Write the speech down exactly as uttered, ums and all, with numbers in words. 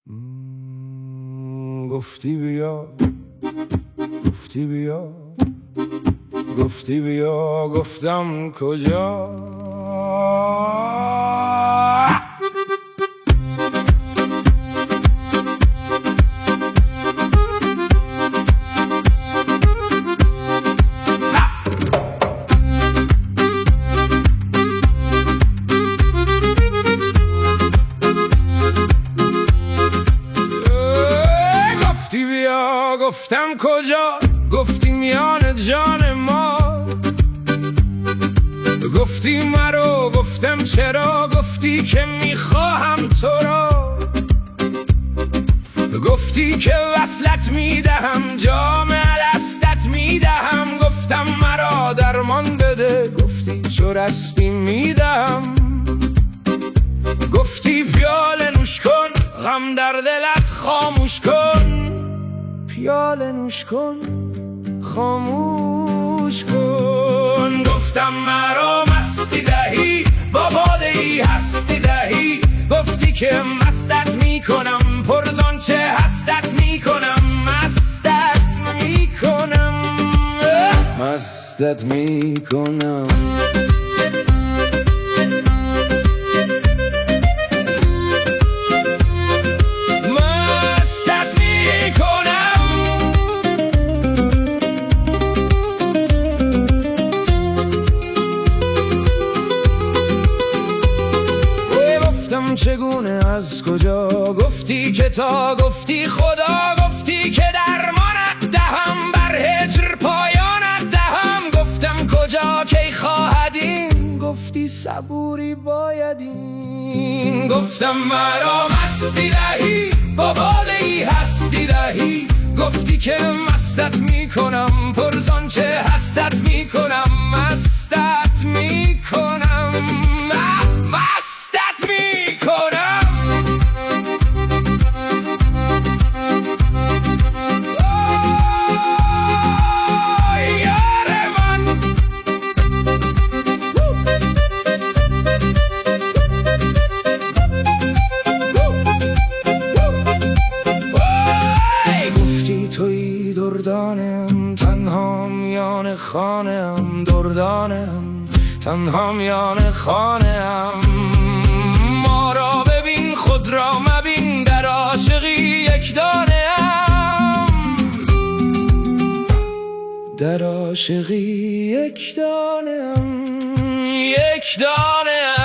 گفتی بیا، گفتی بیا، گفتی بیا، گفتم کجا. گفتی بیا، گفتم کجا، گفتی میان جان ما. گفتی مرو، گفتم چرا، گفتی که میخواهم تو را. گفتی که وصلت میدهم، جام الستت میدهم. گفتم مرا درمان بده، گفتی چو رستی میدهم. گفتی پیاله نوش کن، غم در دلت خاموش کن. پیاله نوش کن، خاموش کن. گفتم مرا مستی دهی، با باده ای هستی دهی. گفتی که مستت میکنم، پرزان چه هستت میکنم. مستت میکنم، مستت میکنم. چگونه از کجا، گفتی که تا، گفتی خدا. گفتی که درمانت دهم، بر هجر پایانت دهم. گفتم کجا کی خواهدین، گفتی صبوری بایدین. گفتم مرا مستی دهی، با باده ای هستی دهی. گفتی که مستت میکنم، پرزان چه هستت میکنم. مستت میکنم، مستت میکنم. گفتی توی دردانم، تنها میان خانم. دردانم، تنها میان خانم. ما را ببین، خود را مبین، در عاشقی یک دانه ام. در عاشقی یک دانه ام، یک دانه ام.